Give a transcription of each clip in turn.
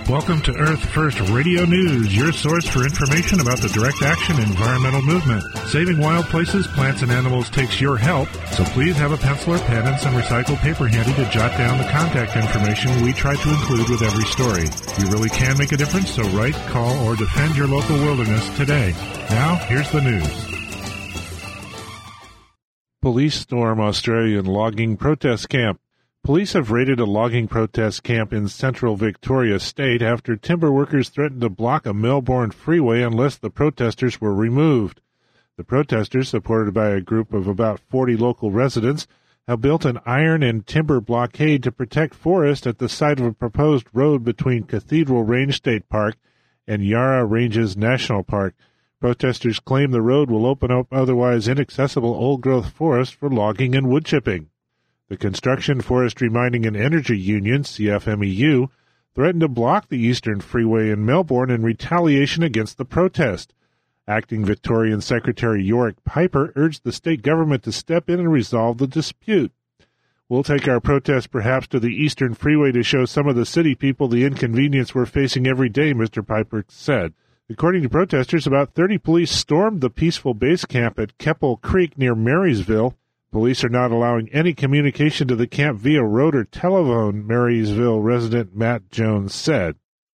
Welcome to Earth First Radio News, your source for information about the direct action environmental movement. Saving wild places, plants, and animals takes your help, so please have a pencil or pen and some recycled paper handy to jot down the contact information we try to include with every story. You really can make a difference, so write, call, or defend your local wilderness today. Now, here's the news. Police storm Australian logging protest camp. Police have raided a logging protest camp in central Victoria State after timber workers threatened to block a Melbourne freeway unless the protesters were removed. The protesters, supported by a group of about 40 local residents, have built an iron and timber blockade to protect forest at the site of a proposed road between Cathedral Range State Park and Yarra Ranges National Park. Protesters claim the road will open up otherwise inaccessible old-growth forest for logging and wood chipping. The Construction, Forestry, Mining and Energy Union, CFMEU, threatened to block the Eastern Freeway in Melbourne in retaliation against the protest. Acting Victorian Secretary Yorick Piper urged the state government to step in and resolve the dispute. We'll take our protest perhaps to the Eastern Freeway to show some of the city people the inconvenience we're facing every day, Mr. Piper said. According to protesters, about 30 police stormed the peaceful base camp at Keppel Creek near Marysville. Police are not allowing any communication to the camp via road or telephone, Marysville resident Matt Jones said.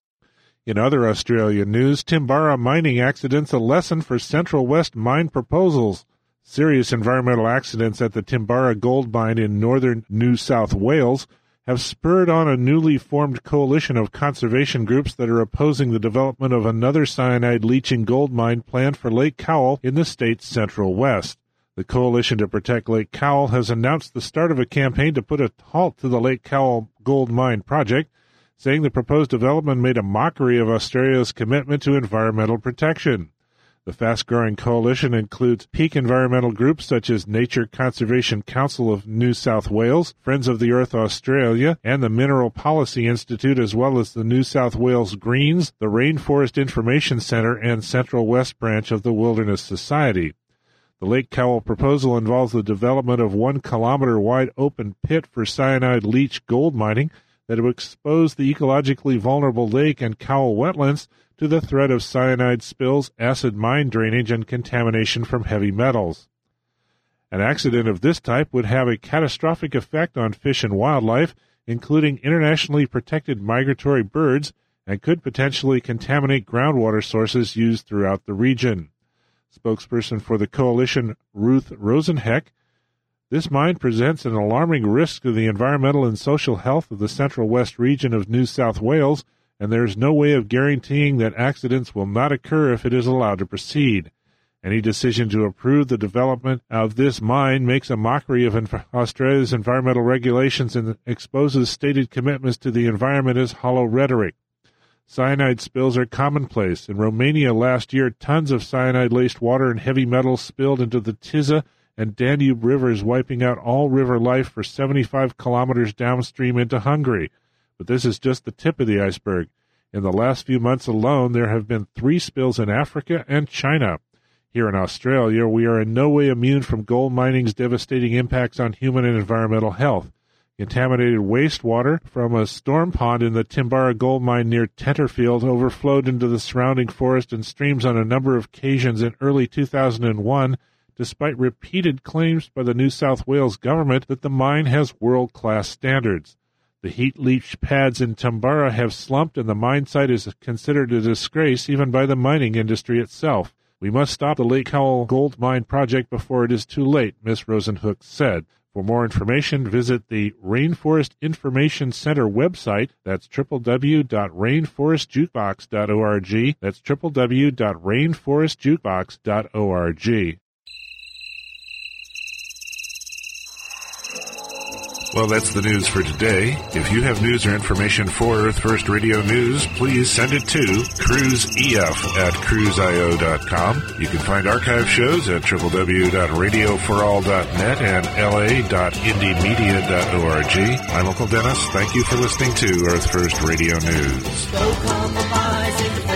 In other Australian news, Timbara mining accidents a lesson for Central West mine proposals. Serious environmental accidents at the Timbara gold mine in northern New South Wales have spurred on a newly formed coalition of conservation groups that are opposing the development of another cyanide-leaching gold mine planned for Lake Cowell in the state's Central West. The Coalition to Protect Lake Cowell has announced the start of a campaign to put a halt to the Lake Cowell gold mine project, saying the proposed development made a mockery of Australia's commitment to environmental protection. The fast-growing coalition includes peak environmental groups such as Nature Conservation Council of New South Wales, Friends of the Earth Australia, and the Mineral Policy Institute, as well as the New South Wales Greens, the Rainforest Information Centre, and Central West branch of the Wilderness Society. The Lake Cowell proposal involves the development of 1 kilometer-wide open pit for cyanide-leach gold mining that would expose the ecologically vulnerable lake and Cowell wetlands to the threat of cyanide spills, acid mine drainage, and contamination from heavy metals. An accident of this type would have a catastrophic effect on fish and wildlife, including internationally protected migratory birds, and could potentially contaminate groundwater sources used throughout the region. Spokesperson for the coalition, Ruth Rosenheck, this mine presents an alarming risk to the environmental and social health of the Central West region of New South Wales, and there is no way of guaranteeing that accidents will not occur if it is allowed to proceed. Any decision to approve the development of this mine makes a mockery of Australia's environmental regulations and exposes stated commitments to the environment as hollow rhetoric. Cyanide spills are commonplace. In Romania last year, tons of cyanide-laced water and heavy metals spilled into the Tisa and Danube rivers, wiping out all river life for 75 kilometers downstream into Hungary. But this is just the tip of the iceberg. In the last few months alone, there have been 3 spills in Africa and China. Here in Australia, we are in no way immune from gold mining's devastating impacts on human and environmental health. Contaminated wastewater from a storm pond in the Timbara gold mine near Tenterfield overflowed into the surrounding forest and streams on a number of occasions in early 2001, despite repeated claims by the New South Wales government that the mine has world-class standards. The heat leach pads in Timbara have slumped, and the mine site is considered a disgrace even by the mining industry itself. We must stop the Lake Cowell gold mine project before it is too late, Ms. Rosenhoek said. For more information, visit the Rainforest Information Center website. That's www.rainforestjukebox.org. That's www.rainforestjukebox.org. Well, that's the news for today. If you have news or information for Earth First Radio News, please send it to cruiseef@cruiseio.com. You can find archive shows at www.radioforall.net and la.indiemedia.org. I'm Uncle Dennis. Thank you for listening to Earth First Radio News.